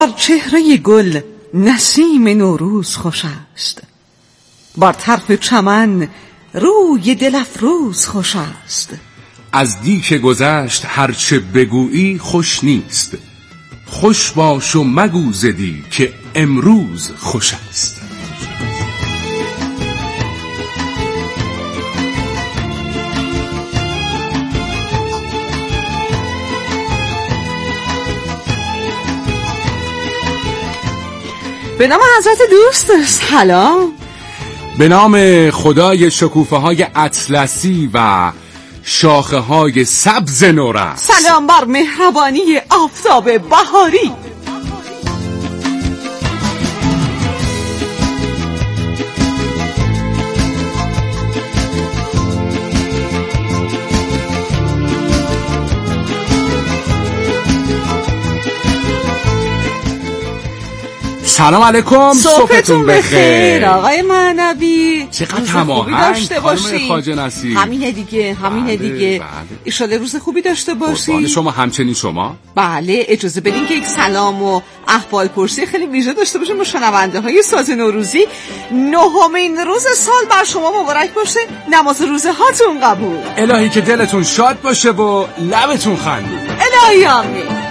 بر چهره گل نسیم نوروز خوش است، بر طرف چمن روی دل افروز خوش است. از دی که گذشت هرچه بگویی خوش نیست، خوش باش و مگو ز دی که امروز خوش است. به نام حضرت دوست، سلام. به نام خدای شکوفه های اطلسی و شاخه های سبز نورس، سلام بر مهربانی آفتاب بهاری. سلام علیکم، صبحتون بخیر. آقای معنوی چقدر تماهنگ داشته باشی. خواجه نصیر. همینه دیگه، همینه دیگه. ایشاله روز خوبی داشته باشی. قربان شما، همچنین شما. بله، اجازه بدین که یک سلام و احوال پرسی خیلی ویژه داشته باشیم با شنونده های ساز نوروزی. 9مین روز سال بر شما مبارک باشه، نماز روزه هاتون قبول. الهی که دلتون شاد باشه و لبتون خندید. الهی آمین.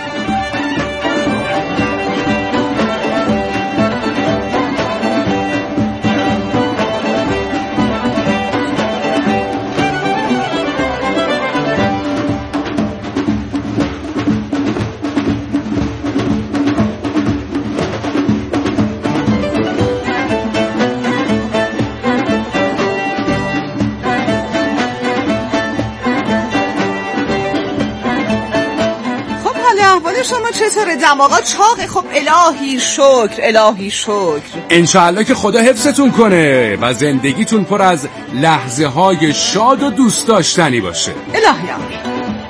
شما چطوره؟ دماغا چاقه؟ خب الهی شکر، الهی شکر. انشاءالله که خدا حفظتون کنه و زندگیتون پر از لحظه های شاد و دوست داشتنی باشه. الهی آمین.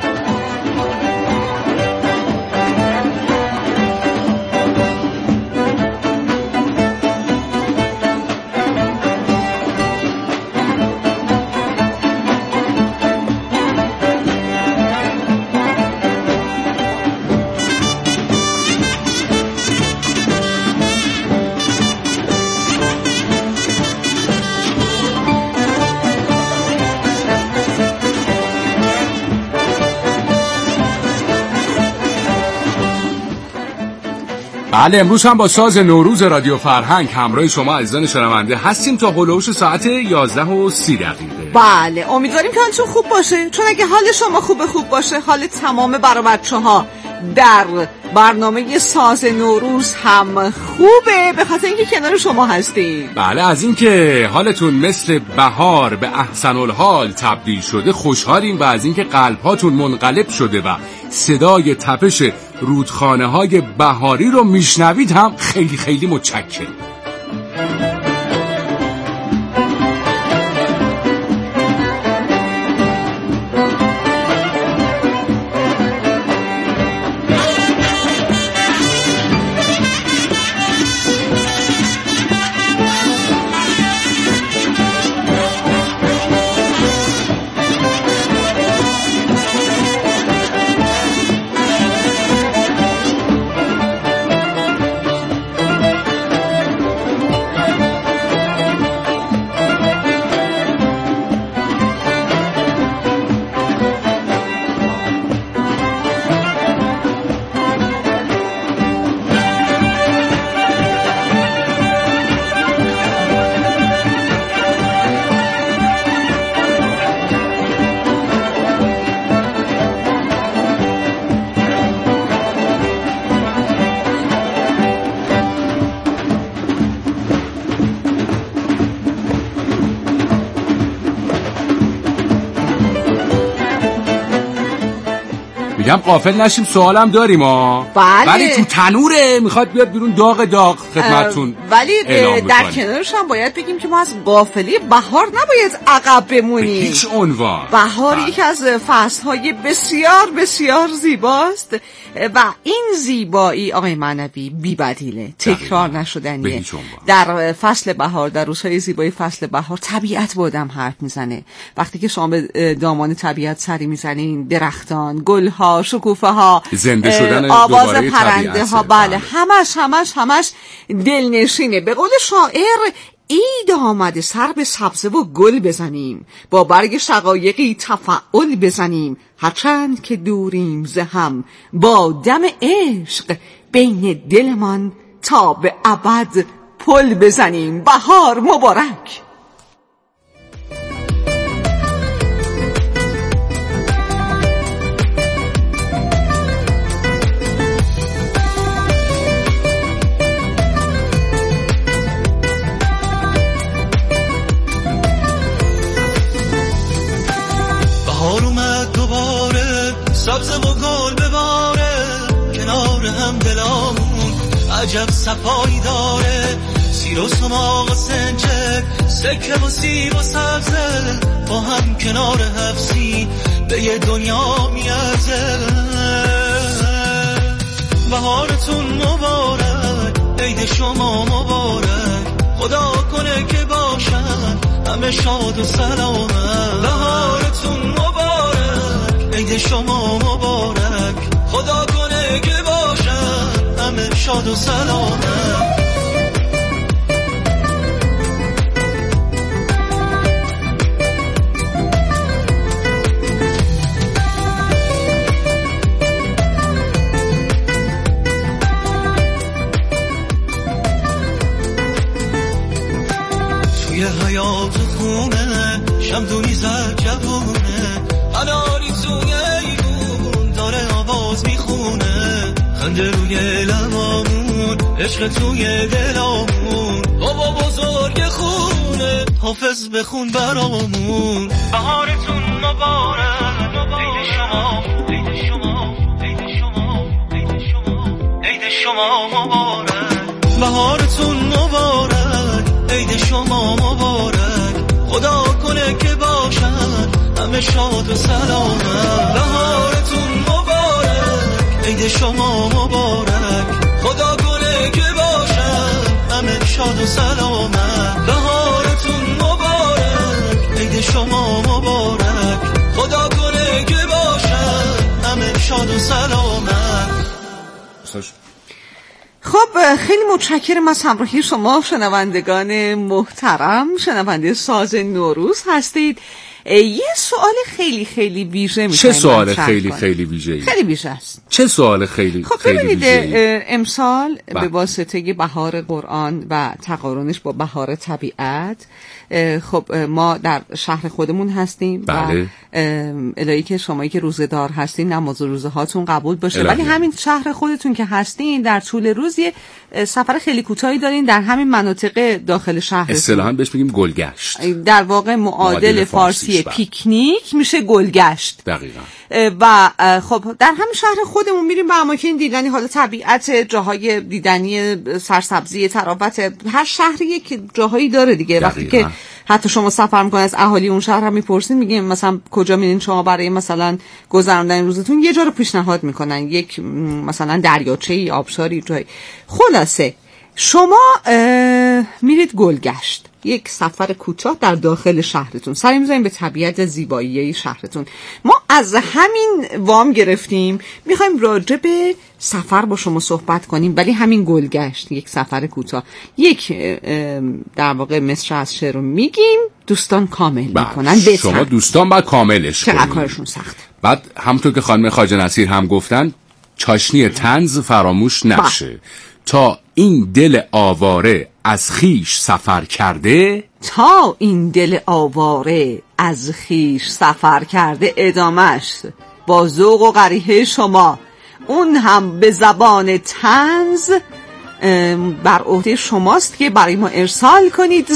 بله، امروز هم با ساز نوروز رادیو فرهنگ همراه شما عزیزان شنونده هستیم تا هلوش ساعت 11:30. بله، امیدواریم که حالتون خوب باشه، چون اگه حال شما خوب باشه، حال تمام برای بچه‌ها در برنامه ساز نوروز هم خوبه، به خاطر اینکه کنار شما هستیم. بله، از اینکه حالتون مثل بهار به احسن الحال تبدیل شده خوشحالیم و از اینکه قلب‌هاتون منقلب شده و صدای تپش رودخانه‌های بهاری رو میشنوید هم خیلی خیلی متشکرم. میگم غافل نشیم، سوالم داریم بله. ولی تو تنوره، میخواد بیاد بیرون داغ خدمتتون. ولی در کنارش هم باید بگیم که ما از غافلی بهار نباید عقب بمونیم. هیچ عنوان. بهار یکی از فصلهای بسیار بسیار زیباست و این زیبایی آقای معنوی بی‌بدیله، تکرار نشدنیه. در فصل بهار، در روزهای زیبای فصل بهار، طبیعت با آدم حرف میزنه. وقتی که شما به دامان طبیعت سری میزنین، درختان، گلها، ها، شکوفه ها، زنده شدن آواز پرنده ها، بله همش دلنشینه. به قول شاعر عید آمده سر به سبزه و گل بزنیم، با برگ شقایقی تفاعل بزنیم، هرچند که دوریم ز هم با دم عشق، بین دلمان تا به ابد پل بزنیم. بهار مبارک. بهار اومد دوباره، سبز و گل بباره، کنار هم دلامون عجب صفایی داره. سیر و سماق و سنجق، سکه و سیب و سبزه، با هم کنار حفظی به یه دنیا میارزه. بهارتون مبارک، عید شما مبارک، خدا کنه که باشن همه شاد و سلامت. بهارتون مبارک، عید شما مبارک، خدا کنه که باشن همه شاد و سلامت. توی حیات خونه شمدونی زد جوونه، اناری توی ایرون داره آواز میخونه، خنده روی لبامون، عشق توی دلامون، بابا بزرگ خونه حافظ بخون برامون. بهارتون مبارک، عید شما، عید شما، عید شما، عید شما، عید شما مبارک. بهارتون مبارک، عید شما مبارک، خدا کنه که باشن همه شاد و سلامت. بهارتون مبارک، عید شما مبارک، خدا کنه که باشن همه شاد و سلامت. بهارتون مبارک، عید شما مبارک، خدا کنه که باشن همه شاد و سلامت. خب خیلی متشکرم از همراهی شما شنوندگان محترم. شنونده ساز نوروز هستید. یه سوال خیلی خیلی ویژه می‌خوایم. چه سوال خیلی خیلی ویژه‌ای؟ خیلی ویژه است. چه سوال خیلی خیلی ویژه‌ای؟ امسال به واسطه بهار قرآن و تقارنش با بهار طبیعت، خب ما در شهر خودمون هستیم. بله. و الهی که شمایی که روزه‌دار هستین نماز و روزه هاتون قبول باشه. ولی همین شهر خودتون که هستین در طول روز یه سفر خیلی کوتاهی دارین در همین مناطق داخل شهر. اصطلاحاً بهش میگیم گلگشت. در واقع معادل فارسی پیکنیک میشه گلگشت. دقیقاً. و خب در همین شهر خودمون میریم به اماکن دیدنی، حالا طبیعت، جاهای دیدنی، سرسبزی، تراوت، هر شهری یک جاهایی داره دیگه. وقتی که حتی شما سفر میکنید از اهالی اون شهر هم میپرسین، میگیم مثلا کجا میرین شما برای مثلا گذراندن روزتون، یه جا رو پیشنهاد میکنن، یک مثلا دریاچه‌ای، آبشاری، جایی. خلاصه شما میرید گلگشت، یک سفر کوتاه در داخل شهرتون، سری می‌ذاریم به طبیعت زیبایی شهرتون. ما از همین وام گرفتیم میخوایم راجع به سفر با شما صحبت کنیم، ولی همین گلگشت، یک سفر کوتاه، یک در واقع مصر از شعر رو میگیم، دوستان کامل میکنن. شما دوستان باید کاملش کنید، چقدر کارشون سخته. بعد همونطور که خانم خواجه نصیر هم گفتن، چاشنی طنز فراموش نشه. تا این دل آواره از خیش سفر کرده، تا این دل آواره از خیش سفر کرده، ادامش با ذوق و قریحه شما، اون هم به زبان طنز بر عهده شماست که برای ما ارسال کنید.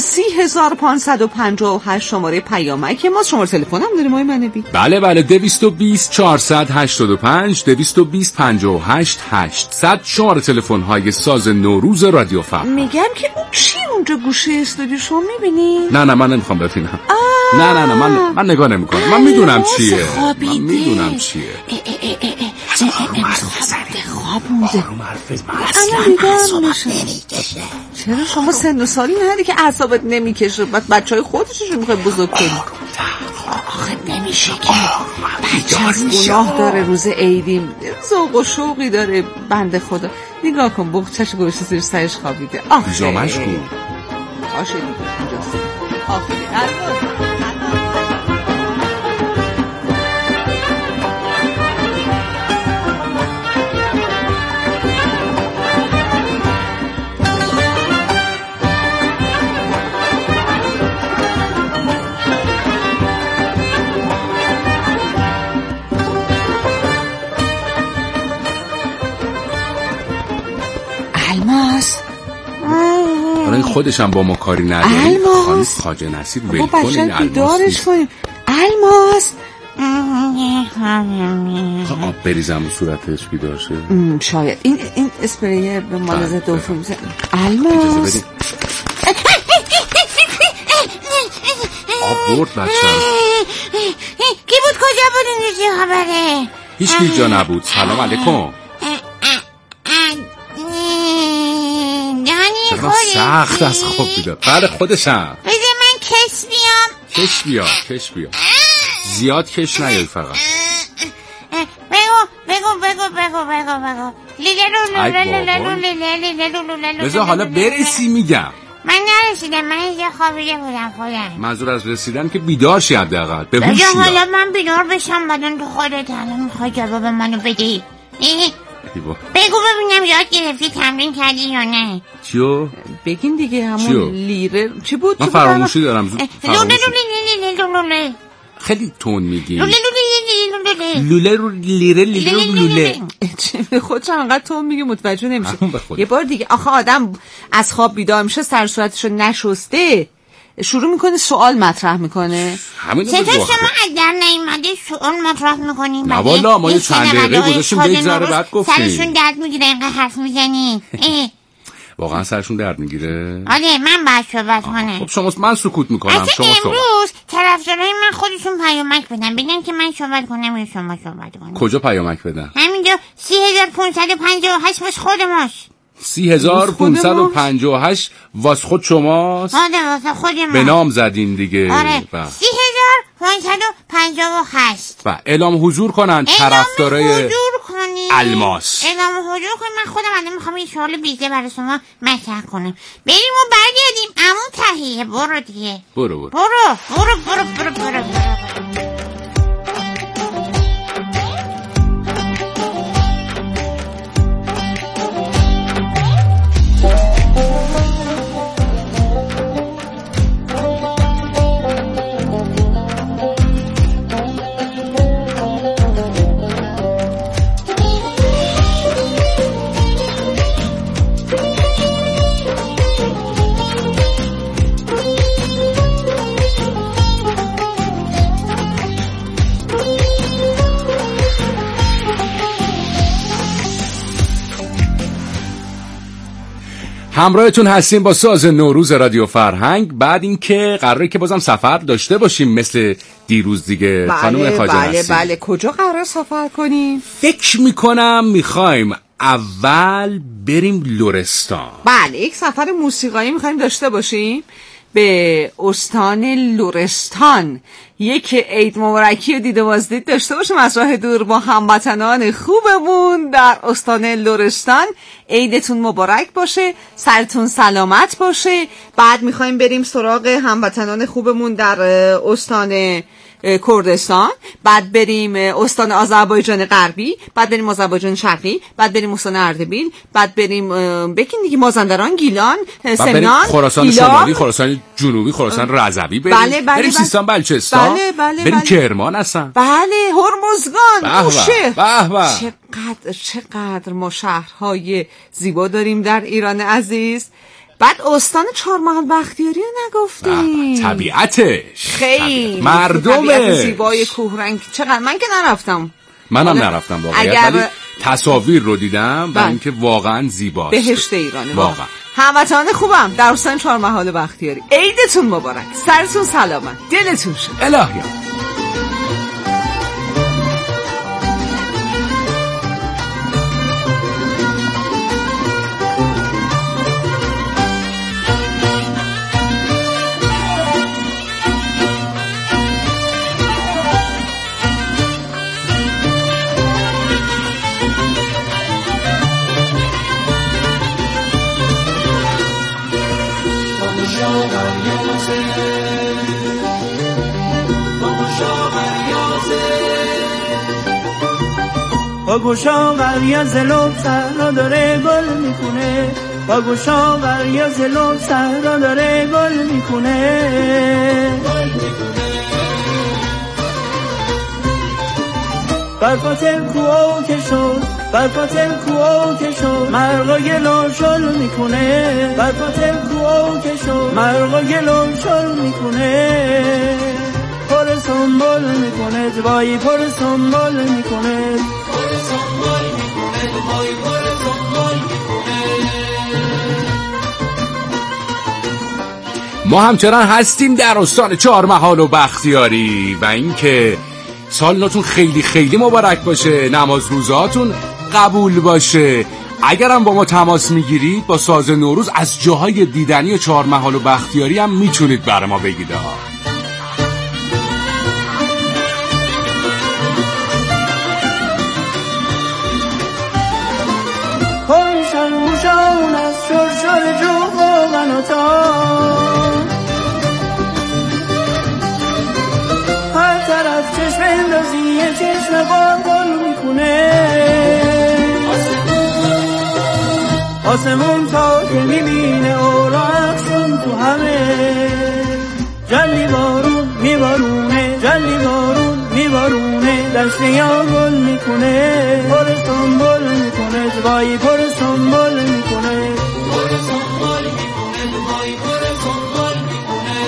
30558 شماره پیامک ما. شماره تلفن هم داریم آقای منبی؟ بله 220 485 220 58 800 شماره تلفن های ساز نوروز رادیو فردا. میگم که اون چی اونجا گوشه استودیو شما میبینی؟ نه من نمیخوام ببینم. نه من نگاه نمیکنم. من میدونم چیه. چرا شما سن و سالی نداری که اعصابت نمیکشه؟ بعد بچهای خودش رو میخوای بزرگ کنی؟ آخه نمیشه که بچه گناه داره، روز عیدیم، ذوق و شوقی داره بنده خدا. نگاه کن بغچش گوشت زیر سرش خوابیده. پیژامش کو؟ آشه دیگه اینجاست. آفرین. الماس این خودش هم با ما کاری نداره. الماس خواجه نصیر ول کنین. الماس کنیم. الماس آب بریزم صورتش بیدار شه. شاید این اسپری به مال دوفون میزن. الماس آب برد بچه. کی بود کجا بود این چه خبره؟ هیچ کی جا نبود. سلام علیکم. سخت از خواب بیدار. بله خودشم. بذار من کش بیام. کش بیا زیاد کش نیای فقط. بگو بذار حالا برسی میگم. من نرسیدم، من اینجا خوابیده بودم خودم. منظور از رسیدن که بیدار شی حداقل. به هوش بیا. حالا من بیدار بشم بعدن تو خودت الان میخوای جواب منو بدی. بگو ببینم یاد گرفتی، تمرین کردی یا نه؟ چیو؟ بگین دیگه. همون لیره چی بود؟ من فراموشی دارم. لوله خیلی تون میگی. لوله چه خودش انقدر تون میگی متوجه نمیشه. یه بار دیگه. آخه آدم از خواب بیدار میشه سر صورتشو نشسته شروع میکنه سوال مطرح میکنه. چطور شما از در نیومده سوال مطرح میکنین؟ نه والا ما یه چند دقیقه گذاشتیم بگذره بعد گفتیم. سرشون درد میگیره اینقدر حرف میزنین. واقعا سرشون درد میگیره؟ آره من باید صحبت کنم. خب شما من سکوت میکنم. شما امروز طرفدارای من خودشون پیامک بدن بگن که من صحبت کنم یا شما صحبت کنم. کجا پیامک بدن؟ همینجا 3558 باش خود ماست. 3558 واس خود شماست؟ آره واسه خود ما. به نام زدین دیگه. آره 3558 و اعلام حضور کنن طرفدارای الماس. اعلام حضور کنن. من خودم الان میخوام یه سوال بیزه برای شما مطرح کنم. بریم و برگردیم. عمو تهیه برو دیگه. برو. همراهتون هستیم با ساز نوروز رادیو فرهنگ. بعد اینکه قراره که بازم سفر داشته باشیم مثل دیروز دیگه. خانم خواجه نصیر. بله کجا قراره سفر کنیم؟ فکر میکنم میخوایم اول بریم لرستان. بله یک سفر موسیقایی میخوایم داشته باشیم به استان لرستان. یک عید مبارکی و دید و بازدید داشته باشیم از راه دور با هموطنان خوبمون در استان لرستان. عیدتون مبارک باشه، سرتون سلامت باشه. بعد میخوایم بریم سراغ هموطنان خوبمون در استان کردستان، بعد بریم استان آذربایجان غربی، بعد بریم آذربایجان شرقی، بعد بریم استان اردبیل، بعد بریم بگین دیگه مازندران، گیلان، سمنان، خراسان شمالی، خراسان جنوبی، خراسان رضوی، بریم سیستان بلوچستان، بریم کرمان هستن، بله هرمزگان، بوشهر. به چقدر ما شهرهای زیبا داریم در ایران عزیز. بعد استان چهارمحال بختیاری رو نگفتیم. طبیعتش خیلی مردم زیبای کوهرنگ. چقدر من که نرفتم. منم نرفتم واقعا، ولی تصاویر رو دیدم و اینکه واقعا زیباست. بهشت ایرانه واقعا. هموطنان خوبم در استان چهارمحال بختیاری، عیدتون مبارک، سرتون سلامت، دلتون شاد. الهی با گوشا غریه زلوب صحرا داره گل میکنه با گوشا غریه زلوب صحرا داره گل میکنه برفات کوه که شد برفات کوه که شد مرغا گلو شل میکنه برفات کوه که شد مرغا گلو شل میکنه پر سنبول میکنه جوایی پر سنبول میکنه پر سنبول میکنه جوایی پر سنبول میکنه. ما همچنان هستیم در استان چهارمحال و بختیاری و اینکه سال نوتون خیلی خیلی مبارک باشه، نماز روزاتون قبول باشه. اگرم با ما تماس میگیرید با ساز نوروز از جاهای دیدنی چهارمحال و بختیاری هم میتونید برای ما بگید. شرموشان از شرشار جو و غنوتا هر طرف چشم اندازی چشم قلقل میکنه آسمون تا که میبینه اوراقشون تو همه جلی بارون میبارونه جلی بارون میبارونه دست یا گل میکنه پر سنبول میکنه جوایی پر سنبول میکنه پر سنبول میکنه جوایی پر سنبول میکنه.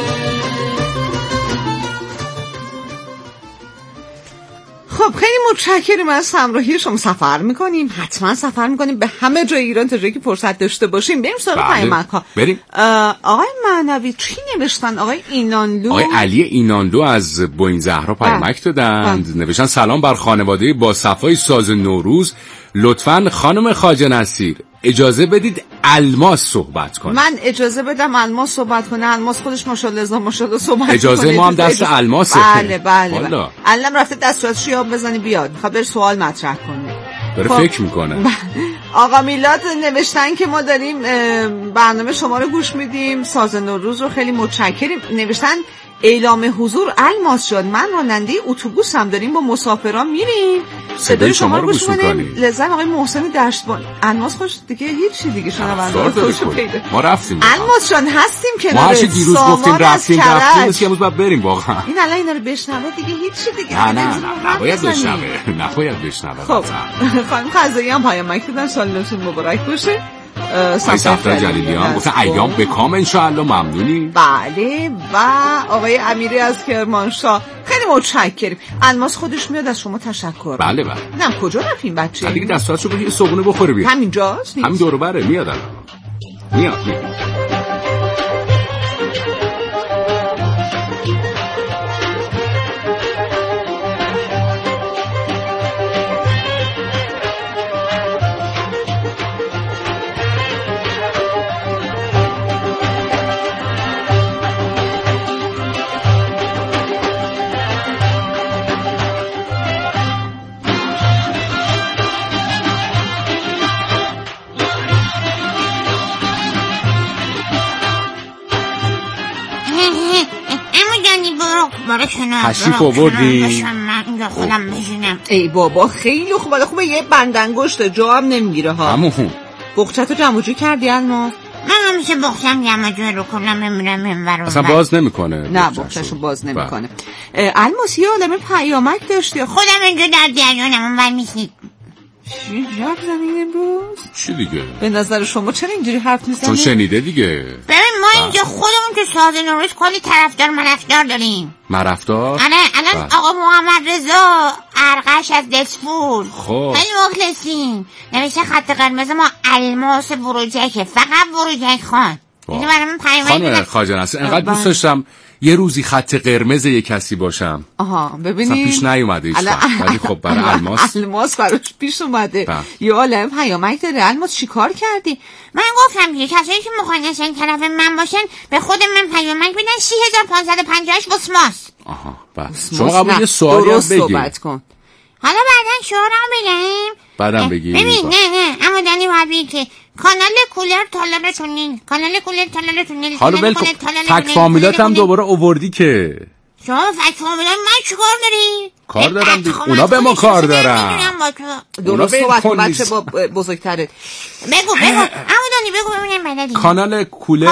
خب خیلی متشکریم از همراهی شما. سفر میکنیم، حتما سفر میکنیم به همه جای ایران تا جایی که فرصت داشته باشیم. بریم سراغ پیامک‌ها. بریم. آقای معنوی چی نوشتن؟ آقای اینانلو، آقای علی اینانلو از بوین زهرا پیامک دادند. نوشتن سلام بر خانواده با صفای ساز نوروز. لطفاً خانم خواجه نصیر اجازه بدید الماس صحبت کنه. من اجازه بدم الماس صحبت کنه؟ الماس خودش ماشاءالله صحبت اجازه کنه. ما هم دست الماسه. بله. علم رفته دستوراتش یاد بزنی بیاد. میخواد بر سوال مطرح کنه. داره فکر میکنه. آقا میلاد نوشتن که ما داریم برنامه شما رو گوش میدیم، ساز نوروز رو خیلی متشکریم. نوشتن اعلام حضور الماس شد، من راننده اتوبوس هم داریم با مسافران میریم، صدای شما رو گوش میکنیم. لذت آقای محسن دشتبان. الماس خوش دیگه هیچی دیگه شنونده خوشو پیدا. ما رفتیم الماس جان هستیم کنار. ما هرچی دیروز گفتیم رفتیم امروز باید بریم واقعا. این الان اینا رو بشنوه دیگه هیچی دیگه. نه نباید بشنوه. خب خانم قضایی هم پیامک دادن سال نوتون مبارک باشه. صفدر جلیلیان گفتن ایام بکام انشاءالله. ممنونی. بله. و آقای امیری از کرمانشاه خیلی متشکریم. الماس خودش میاد از شما تشکر. بله. نه کجا رفتیم بچه؟ دیگه دستوراتشو بگیر صبحونه بخوره بیا. همینجاست؟ همین دور و بره. میاد. تشریف آوردیم. من خودم بشینم. ای بابا خیلی خوبه. یه بندنگشت جا هم نمیگیره ها. همون بخچتو جمع جور کردی الماس؟ من همیشه بخچم جمع جور رو کنم میمیرم اینور اصلا باز نمیکنه. نه بخچشو باز نمیکنه. الماس یه عالمه پیامک داشتی. خودم اینجا در جریانم اونور نیستید. چی جاب زنین امروز؟ چی دیگه؟ به نظر شما چرا اینجوری حرف میزنی؟ چون شنیده دیگه. ببین ما اینجا خودمون تو ساز نوروز کلی طرفدار داریم. مرفدار؟ الان آقا محمد رضا ارقش از دسفور خیلی مخلصیم. نوشته خط قرمز ما الماس بروجکه، فقط بروجک خان. اینو برای من خانم خواجه نصیر انقدر دوست داشتم یه روزی خط قرمز یک کسی باشم. ببینید پیش نیومده هیچ وقت، ولی خب برای الماس براش پیش اومده. یه عالم پیامک داره. الماس چیکار کردی؟ من گفتم دیگه کسایی که میخوان اصلا طرف من باشن به خود من پیامک بدن 3550 بسماس. بس شما قبول یه سوالی هم بگید. صحبت کن. حالا بعدن شعرم بگم. بعدم بگید. ببین نه اما دنی وابی که کانال کولر تالارتون کانال کولر تالارتون. حالا فک فامیلات هم دوباره آوردی که شما فک فامیلات من چیکار داری؟ کار دارم دیگه. اونا به ما کار دارن. درست صحبت کن بچه با بزرگتره. بگو عمودانی بگو ببینم بلدی. کانال کولر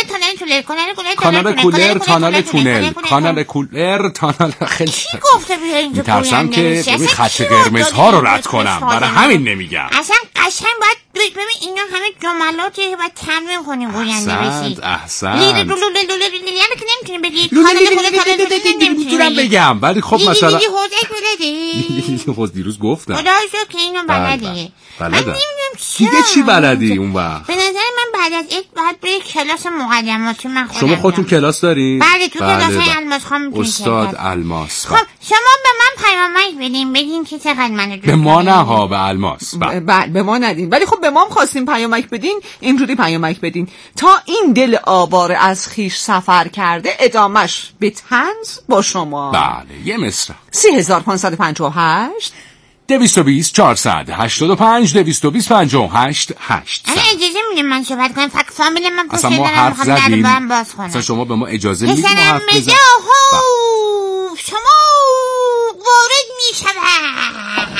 خیلی کی گفته بیا اینجا میترسم که ببین خط قرمز ها رو رد کنم، برای همین نمیگم. اصلا قشنگ باید ببین اینا همه جملاتی باید تمرین کنیم گوینده بشید. احسنت لیلی که نمیتونی بگی کانال میتونم بگم، ولی خب مثلا لیلی حوزه دیروز گفتم خدا شو که اینو بلدی. بلدم. دیگه چی بلدی اون وقت؟ به نظر من بعد از این باید بری کلاس مقدماتی. من خودم شما خودتون کلاس دارین؟ بله تو کلاس الماس خانم استاد الماس. خب شما به من پیامک بدین بگین که چقدر منو دوست به ما نه ها، به الماس. به ما ندین، ولی خب به ما هم خواستیم پیامک بدین، اینجوری پیامک بدین تا این دل آواره از خیش سفر کرده ادامش به طنز با شما. بله یه مصرع 3558 220 485 220 58 8. اجازه میدیم من صحبت کنم؟ فقط فامیل من اصلا ما حرف زدیم، اصلا شما به ما اجازه میدید ما حرف بزنیم. شما وارد میشود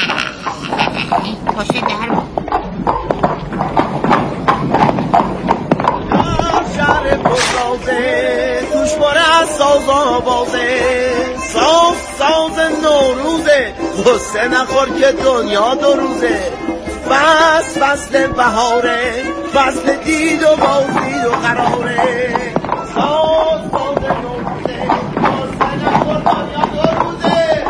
پاشه در شهر پرسازه توش باره از ساز آوازه ساز نوروزه غصه نخور که دنیا دو روزه بس فصل بهاره فصل دید و بازدید و قراره ساز نوروزه غصه نخور دنیا دو روزه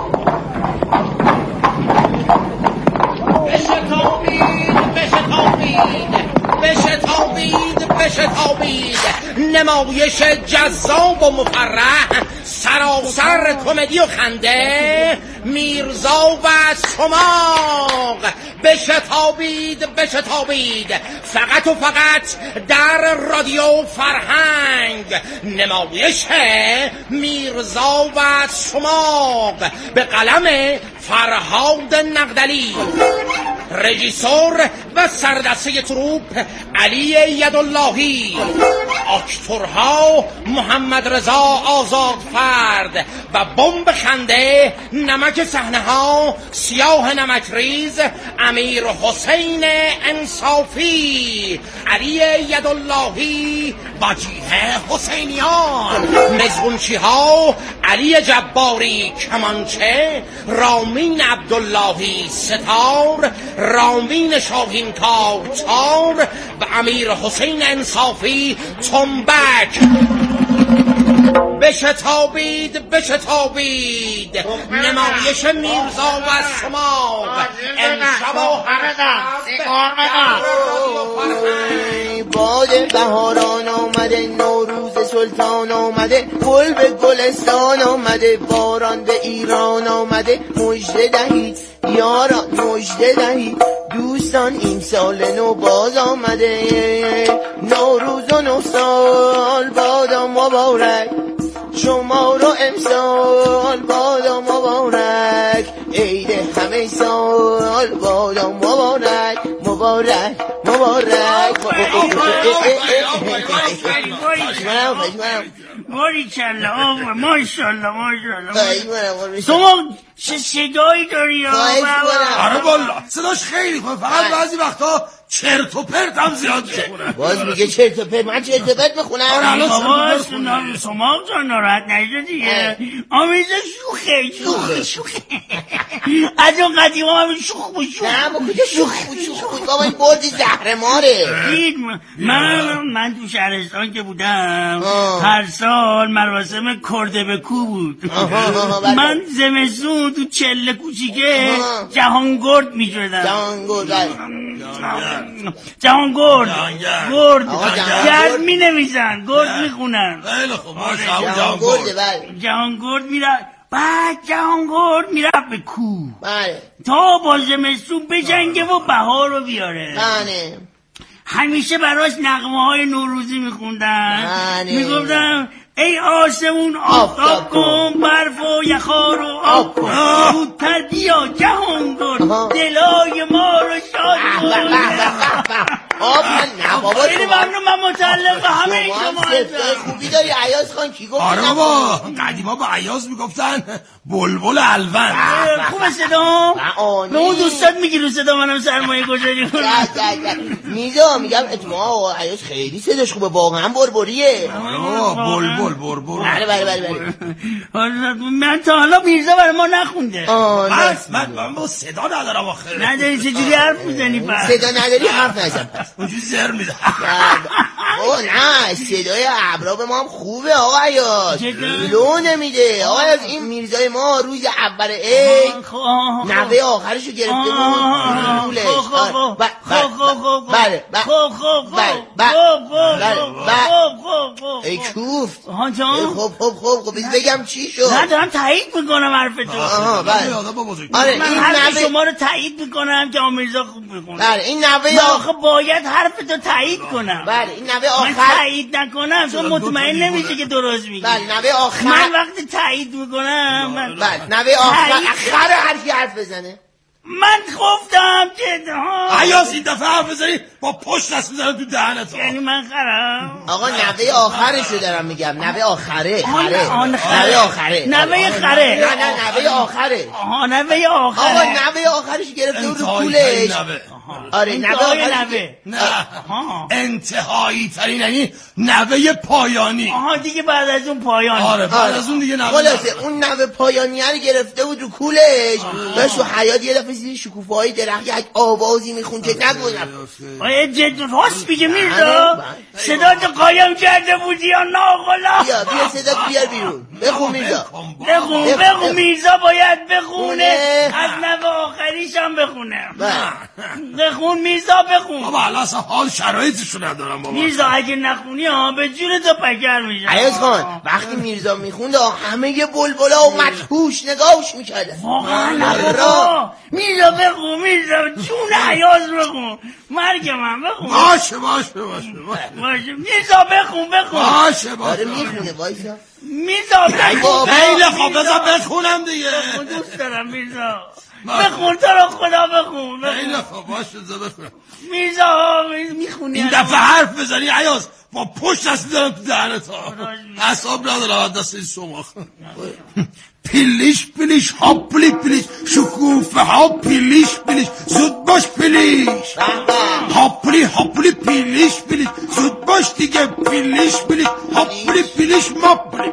بشتابید نمایش جذاب و مفرح سراسر کمدی و خنده میرزا و سماق بشتابید فقط و فقط در رادیو فرهنگ نمایش میرزا و سماق به قلم فرهاد نقدلی رژیسور و سردسته تروپ علی یداللهی اکتورها محمد رضا آزادفرد و بمب خنده نمک صحنه ها سیاه نمکریز امیر حسین انصافی علی یداللهی وجیه حسینیان مزغونچی ها علی جباری کمانچه رامین عبداللهی ستار رامین شاهین کارتار و امیر حسین انصافی تنبک بشتابید نمایش میرزا و سماق امشب و باد بهاران آمده نوروز سلطان آمده گل به گلستان آمده باران به ایران آمده مژده دهید یاران مژده دهید دوستان این سال نو باز آمده نوروز و نو سال بادا مبارک شما رو امسال بادا مبارک عید همه سال بادا مبارک باریکلا آقا ماشاءالله شما چه صدایی داری آره والا صداش خیلی خوبه فقط بعضی وقتا چرت و پرت هم زیاد میخونه. باز میگه چرت و پرت؟ من چرت و پرت میخونم؟ بابا سماق جان ناراحت نشد دیگه. آمیزه شوخه از اون قدیم همین شوخ نه با کجا شوخ بابا این بردی زهر ماره. من تو شهرستان که بودم هر سال مراسم کرده به کو بود. من زمستون تو چله کوچیکه جهانگرد میشدم. جهانگرد گرد می نمیزن گرد میخونن. خیلی خوب جهانگرد میرن بعد جهانگرد میرفت به کو تا با زمستون بجنگه و بهار رو بیاره. همیشه براش نغمه های نوروزی میخوندن. میگفتم ای آسمون آفتاب کن برف و یخار و آب کن زودتر بیا جهانگرد دلای ما رو شاد کن. نه بابا خیلی ممنون، من متعلق به همه شما خوبی داری عیاض خان. کی گفت؟ آره بابا قدیما به عیاض میگفتن بلبل الون. خوبه صدام؟ به اون دوستات میگی رو صدا منم سرمایه گذاری کنم. میزا میگم اتفاقا عیاض خیلی صداش خوبه، واقعا بربریه. بلبل بربر. بله. من تا حالا میرزا برای ما نخونده. من با صدا ندارم آخر. نداری چجوری حرف میزنی پس؟ صدا نداری حرف نزن پس. اونجوری زر میده. نه صدای ابراب ما هم خوبه آقا عیاض، لو نمیده. آقا عیاض این میرزای ما روز اول عید نوه آخرشو گرفته بود رولش. ای کوفت. خب بگم چی شد؟ نه دارم تایید میکنم حرف تو. آره من حرف شما رو تایید میکنم که میرزا خوب میکنه. بله این نوه آخه باید حرف تو تایید کنم. بله این نوه آخر. من تایید نکنم تو مطمئن نمیشه که درست میگی. بله نوه آخر. من وقتی تایید میکنم بله نوه آخر هر حرف بزنه. من گفتم که عیاض این دفعه حرف بزنی با پشت دست میزنم تو دهنت. یعنی من خرم. آقا نوه آخرشو دارم میگم. نوه آخره. نوه آخره. نوه خره. نه نوه آخره. نوه آخره. آقا نوه آخرش گرفته رو کولش. آره نوه. نه انتهایی ترین، یعنی نوه پایانی. دیگه بعد از اون پایانی. آره بعد از اون دیگه نوه. خلاصه اون نوه پایانی رو گرفته بود رو کولش. بس تو حیاط یه دفعه زیر شکوفه‌های درخت یک آوازی میخون که نگونم. آیا جد راست میگه میرزا؟ صدا تو قایم کرده بودی یا ناقلا؟ بیا صدا بیار بیرون. بخون میرزا. بخون میرزا باید بخونه. از نوه آخریش هم بخونه. بخون میرزا بخون. بابا الان اصلا حال شرایطشو ندارم بابا. میرزا اگه نخونی به جون تو پکر میشه. عیاض خان وقتی میرزا میخوند همه بلبلا و مدهوش نگاهش میکردن. واقعا میرزا بخون. میرزا جون عیاض بخون. مرگ من بخون. باشه میرزا بخون. باشه داره میخونه وایسا. میرزا بخون. خیلی خوب بذار بخونم دیگه. دوست دارم میرزا. بخون تو رو خدا بخون. خیلی خوب باشه بخونم. میرزا میخونی. این دفعه حرف بزنی عیاض با پشت دست دارم تو دهنت. اصاب ندارم دست این سماخ. پیلیش هاپلی پیلیش شکوفه ها پیلیش زود باش پیلیش. هاپلی پیلیش زود باش دیگه پیلیش هاپلی ماپلی.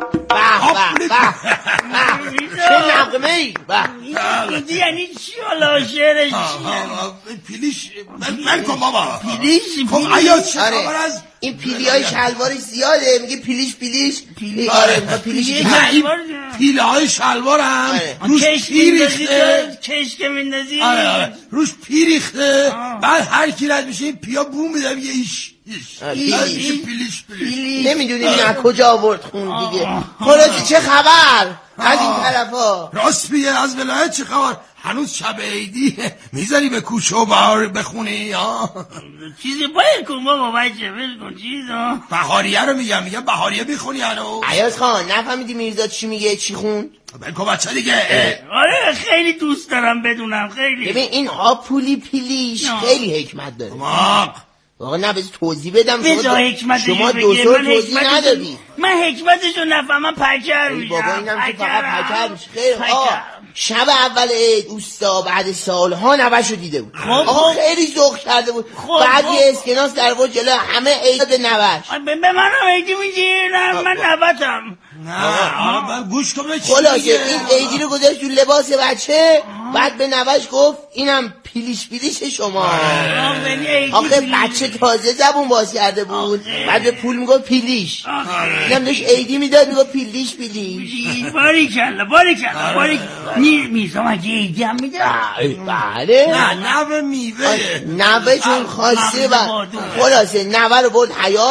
چه نغمه ای؟ یعنی چی حالا شعرش پیلیش من کن بابا. پیلیش خب عیاض چه خبر از این پیلی های شلوارش زیاده میگه پیلیش آره پیلیش. نه این پیله های شلوار هم روش پیریخته. کش که میندازی روش پیریخته. بعد هر کی رد میشه این پیا بو میده میگه ایش پیلیش. نمیدونی این از کجا آورد خون دیگه. خلاصی چه خبر از این طرفا؟ راست میگه از ولایت چه خبر؟ هنوز شب عیدی میذاری به کوچه و بهار بخونی؟ چیزی باید کن بابا بچه بلکن چیزا. بهاریه رو میگم بهاریه بخونی هنوز. عیاض خان نفهمیدی میرزا چی میگه چی خوند؟ بلکن بچه دیگه. آره خیلی دوست دارم بدونم خیلی. ببین این هاپولی پیلیش خیلی حکمت داره. واقعا نه بذار توضیح بدم. شما دوستور توضیح ندادی. من حکمتشو نفهمم پکر میشم. بابا اینم که فقط پکر میشه. خیلی شب اول عید اوستا بعد سالها نوه‌شو دیده بود. آقا خیلی ذوق کرده بود. بعد یه اسکناس در بود جلو همه عید به نوه‌ش. به منم عیدی میگی؟ نه من نوه‌تم. نه گوش کن. خلاصه این عیدی رو گذاشت تو لباس بچه. بعد به نوه‌ش گفت اینم پیلیش شما. آخه بچه تازه زبون باز کرده بود. بعد به پول میگفت پیلیش. اینم داشت عیدی میداد میگفت پیلیش. باریکلا میرزا مگه عیدی هم میده؟ بله نه نوه میوه. نوه چون خواسته و خلاصه نوه رو برد حیاط.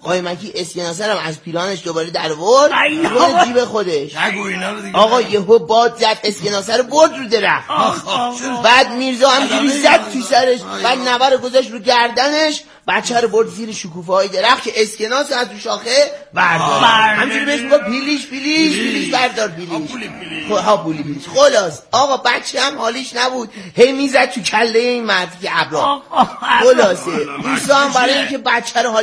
قایمکی اسکناسرم از پیرانش دوباره در ورد خود جیب خودش. آقا یهو باد زد اسکناسر برد رو درخت. بعد میرزا همجوری زد تو سرش، بعد نوه رو گذاشت رو گردنش، بچه رو برد زیر شکوفه های درخت که اسکناس از تو شاخه بردار. همجوری بهش میگه پیلیش بردار پیلیش. خلاص آقا بچه هم حالیش نبود، هی میزد تو کله این مرد که ابرا. خلاصه موسی هم برای اینکه بچه رو